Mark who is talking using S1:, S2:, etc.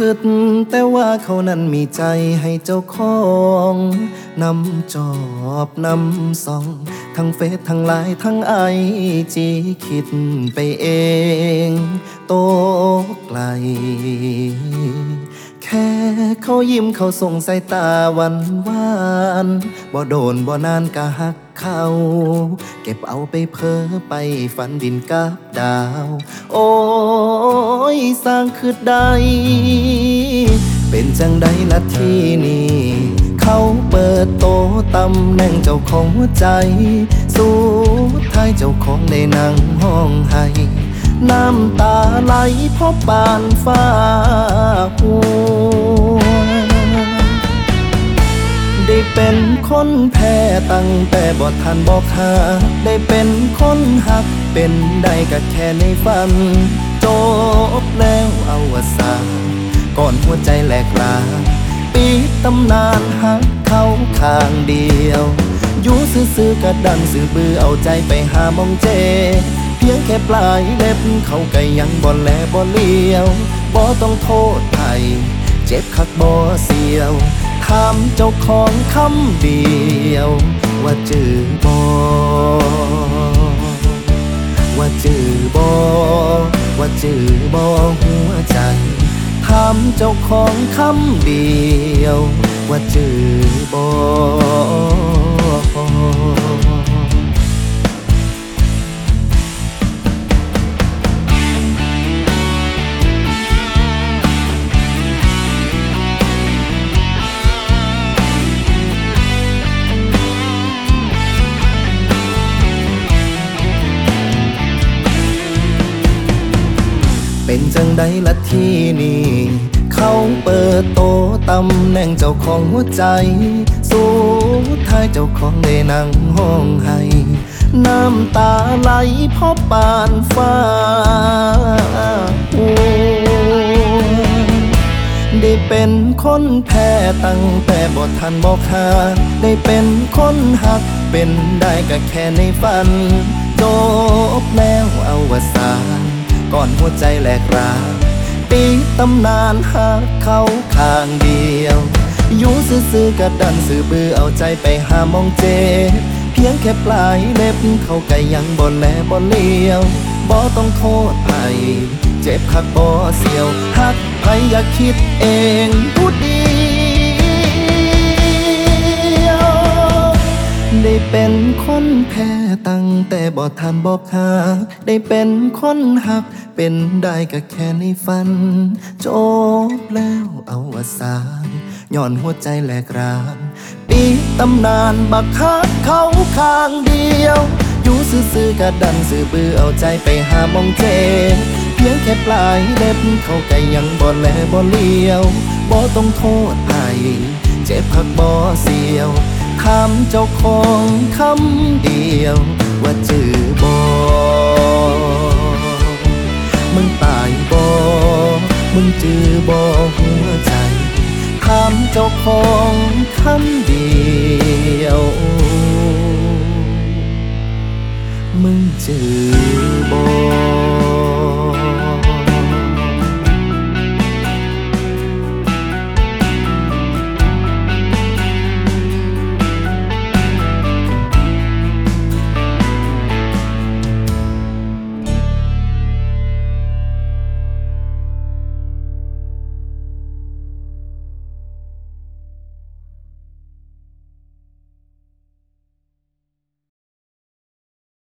S1: คิดแต่ว่าเขานั้นมีใจให้เจ้าของนำจอบนำส่องทั้งเฟซทั้งไลน์ทั้งไอจีคิดไปเองโตไกลแค่เขายิ้มเขาส่งสายตาหวานหวานบ่โดนบ่นานก็หักเขาเก็บเอาไปเพ้อไปฝันดินกับดาวโอ้ยสร้างคือใดเป็นจังใดละที่นี่เขาเปิดโตตำแหน่งเจ้าของหัวใจสุดท้ายเจ้าของได้นั่งห้องให้น้ำตาไหลเพราะปานฟ้าหัวได้เป็นคนแพ้ตั้งแต่บ่ทันบอกหาได้เป็นคนหักเป็นได้ก็แค่ในฝันจบแล้วอวสานก่อนหัวใจแหลกลาปิดตำนานหักเขาข้างเดียวอยู่ซื่อๆกระดันซื่อบื้อเอาใจไปหามองเจเพียงแค่ปลายเล็บเขาก็ยังบ่แลบ่เลี้ยวบ่ต้องโทษใครเจ็บคักบ่เสียวถามเจ้าของคำเดียวว่าจือบ่ว่าจือบ่ว่าจือบ่หัวใจถามเจ้าของคำเดียวว่าจือบ่เป็นจังใดละที่นี่เขาเปิดโตตำแหน่งเจ้าของหัวใจสุดท้ายเจ้าของได้นั่งห้องให้น้ำตาไหลเพราะปานฟ้าได้เป็นคนแพ้ตั้งแต่บ่ทันบอกหาได้เป็นคนหักเป็นได้ก็แค่ในฝันจบแล้วอวสานก่อนหัวใจแหลกรางปีตำนานหักเขาข้างเดียวอยู่ซื่อๆกระดันซื่อบื้อเอาใจไปหามองเจเพียงแค่ปลายเล็บเขาก็ยังบ่แลบ่เลี้ยวบ่ต้องโทษใครเจ็บคักบ่เสียวหักใครอยากคิดเองพูดเดียวได้เป็นคนแพ้ตั้งแต่บ่ทันบอกหาได้เป็นคนหักเป็นได้ก็แค่ในฝันจบแล้วอวสานย้อนหัวใจแหลกรานปีตำนานบักฮักเขาข้างเดียวอยู่ซื่อๆกระดันซื่อบื้อเอาใจไปหามองเจเพียงแค่ปลายเล็บเขาก็ยังบ่แลบ่เลี้ยวบ่ต้องโทษใครเจ็บคักบ่เสียวถามเจ้าของคำเดียวว่าจือบ่มึงตายบ่มึงจือบ่หัวใจถามเจ้าของคำเดียวมึงจือบ่